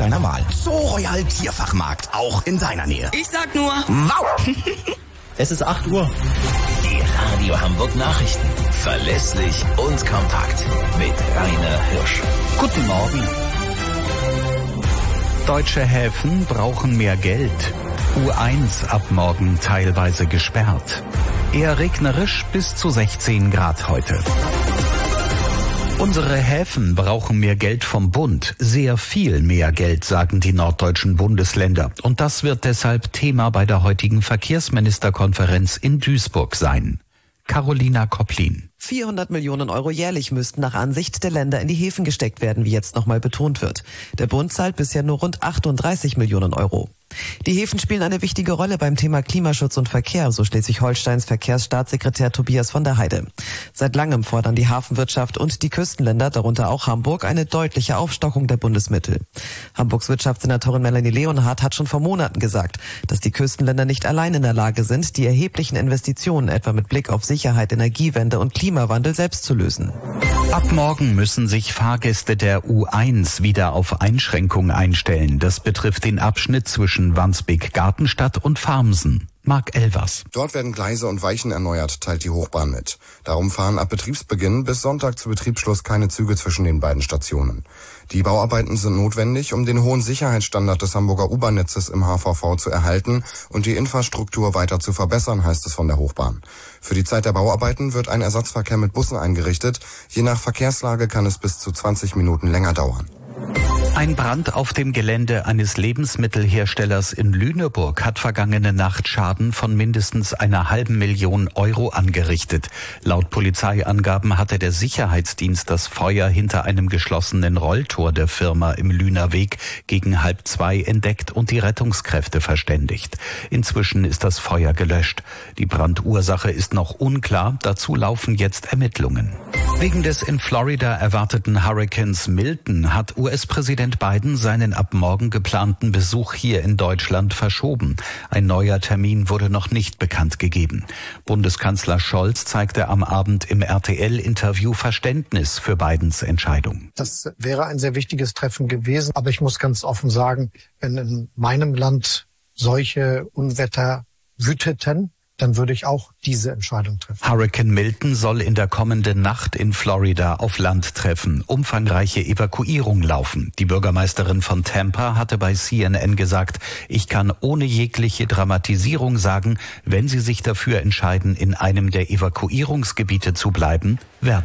deiner Wahl. Zoo Royal Tierfachmarkt, auch in deiner Nähe. Ich sag nur... Wow! Es ist 8 Uhr. Die Radio Hamburg Nachrichten. Verlässlich und kompakt. Mit Rainer Hirsch. Guten Morgen. Deutsche Häfen brauchen mehr Geld. U1 ab morgen teilweise gesperrt. Eher regnerisch bis zu 16 Grad heute. Unsere Häfen brauchen mehr Geld vom Bund. Sehr viel mehr Geld, sagen die norddeutschen Bundesländer. Und das wird deshalb Thema bei der heutigen Verkehrsministerkonferenz in Duisburg sein. Carolina Kopplin. 400 Millionen Euro jährlich müssten nach Ansicht der Länder in die Häfen gesteckt werden, wie jetzt nochmal betont wird. Der Bund zahlt bisher nur rund 38 Millionen Euro. Die Häfen spielen eine wichtige Rolle beim Thema Klimaschutz und Verkehr, so Schleswig-Holsteins Verkehrsstaatssekretär Tobias von der Heide. Seit langem fordern die Hafenwirtschaft und die Küstenländer, darunter auch Hamburg, eine deutliche Aufstockung der Bundesmittel. Hamburgs Wirtschaftssenatorin Melanie Leonhardt hat schon vor Monaten gesagt, dass die Küstenländer nicht allein in der Lage sind, die erheblichen Investitionen etwa mit Blick auf Sicherheit, Energiewende und Klimawandel selbst zu lösen. Ab morgen müssen sich Fahrgäste der U1 wieder auf Einschränkungen einstellen. Das betrifft den Abschnitt zwischen Wandsbek-Gartenstadt und Farmsen. Marc Elvers. Dort werden Gleise und Weichen erneuert, teilt die Hochbahn mit. Darum fahren ab Betriebsbeginn bis Sonntag zu Betriebsschluss keine Züge zwischen den beiden Stationen. Die Bauarbeiten sind notwendig, um den hohen Sicherheitsstandard des Hamburger U-Bahn-Netzes im HVV zu erhalten und die Infrastruktur weiter zu verbessern, heißt es von der Hochbahn. Für die Zeit der Bauarbeiten wird ein Ersatzverkehr mit Bussen eingerichtet. Je nach Verkehrslage kann es bis zu 20 Minuten länger dauern. Ein Brand auf dem Gelände eines Lebensmittelherstellers in Lüneburg hat vergangene Nacht Schaden von mindestens 500.000 Euro angerichtet. Laut Polizeiangaben hatte der Sicherheitsdienst das Feuer hinter einem geschlossenen Rolltor der Firma im Lünerweg gegen 1:30 entdeckt und die Rettungskräfte verständigt. Inzwischen ist das Feuer gelöscht. Die Brandursache ist noch unklar, dazu laufen jetzt Ermittlungen. Wegen des in Florida erwarteten Hurrikans Milton hat US-Präsident Biden seinen ab morgen geplanten Besuch hier in Deutschland verschoben. Ein neuer Termin wurde noch nicht bekannt gegeben. Bundeskanzler Scholz zeigte am Abend im RTL-Interview Verständnis für Bidens Entscheidung. Das wäre ein sehr wichtiges Treffen gewesen. Aber ich muss ganz offen sagen, wenn in meinem Land solche Unwetter wüteten, dann würde ich auch diese Entscheidung treffen. Hurrikan Milton soll in der kommenden Nacht in Florida auf Land treffen. Umfangreiche Evakuierung laufen. Die Bürgermeisterin von Tampa hatte bei CNN gesagt, ich kann ohne jegliche Dramatisierung sagen, wenn Sie sich dafür entscheiden, in einem der Evakuierungsgebiete zu bleiben, werden